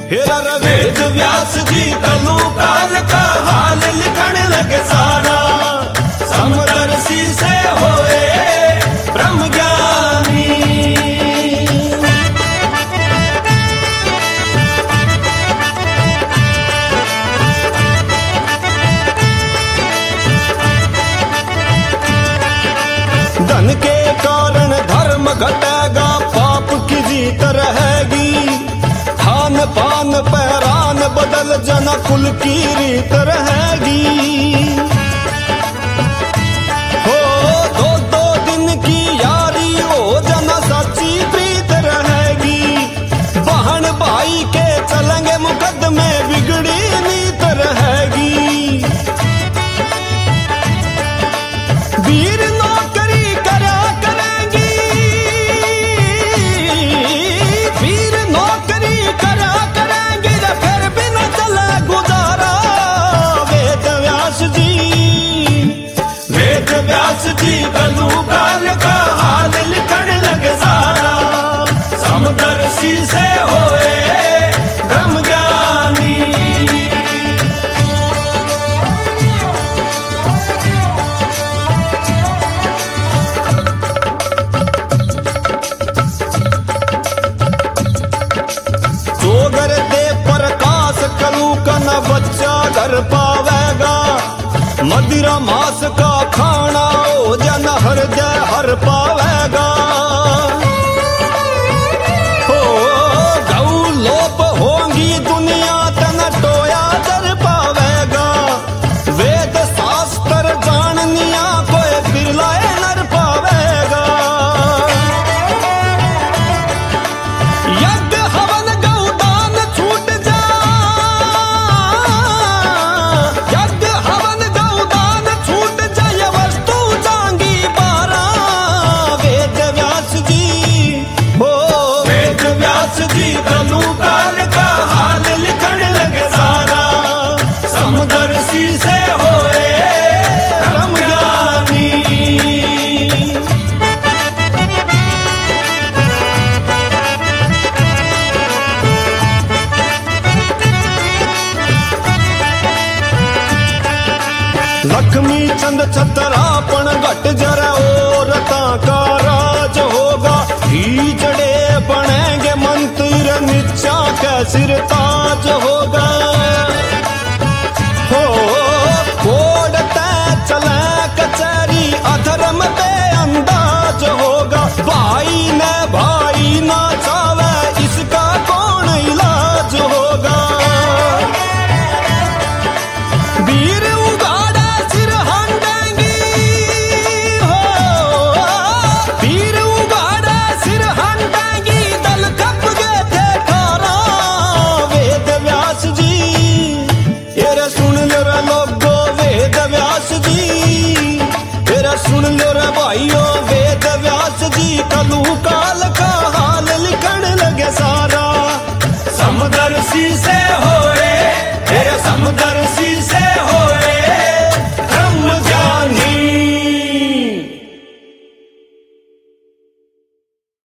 हेर वेद व्यास जी कलू काल का हाल लिखण लगे सारा, समदर्शी से होए ब्रह्म ज्ञानी। धन के कारण धर्म घटेगा, पाप की जीत रहेगी, खान पान पहरान बदल जना कुल की रीत रहेगी। हो दो दो दिन की यारी हो जना सच्ची प्रीत रहेगी, बहन भाई के चलेंगे मुकदमे बिगड़ी नीत रहेगी। वीर नौकरी करा करेंगी, वीर नौकरी करा करेंगी, फिर भी न चला गुजारा। वेद व्यास जी, वेद व्यास जी कलू काल का हाल लिखण लगे सारा, समदर्शी से होए ब्रह्म ज्ञानी। जोगर दे प्रकाश कलू का न बच्चा घर पावेगा, मदिरा मांस का खाना हो जन हृदय हर पावेगा। हो गौ लोप होंगी दुनिया तन टोया दर पावेगा, वेद शास्त्र जाननिया कोई बिरलाए नर पावेगा। यज्ञ हवन गौदान छूट जा, यज्ञ हवन गौदान छूट जाए वस्तु जांगी बारा। वेद व्यास जी, हो वेद व्यास जी कलू काल का हाल लिखण लगे सारा, समदर्शी से होए ब्रह्म ज्ञानी। लक्ष्मी चंद छतरापण घट जरा औरता का राज होगा, हीजड़े बनेंगे मंत्र निचा का सिर ताज होगा। हो कोड तय चले कचहरी अधर्म पे अंदाज होगा, भाई ने भाई ना चावे इसका कौन इलाज होगा। वीर उगाड़ा सिर हंडेंगी, हो वीर उगाड़ा सिर हंडेंगी, दल खप गए थे खारा। वेद व्यास जी, ये सुन लो रे लोगो वेद व्यास जी, ये सुन लो रे भाइयों वेद व्यास जी कलू का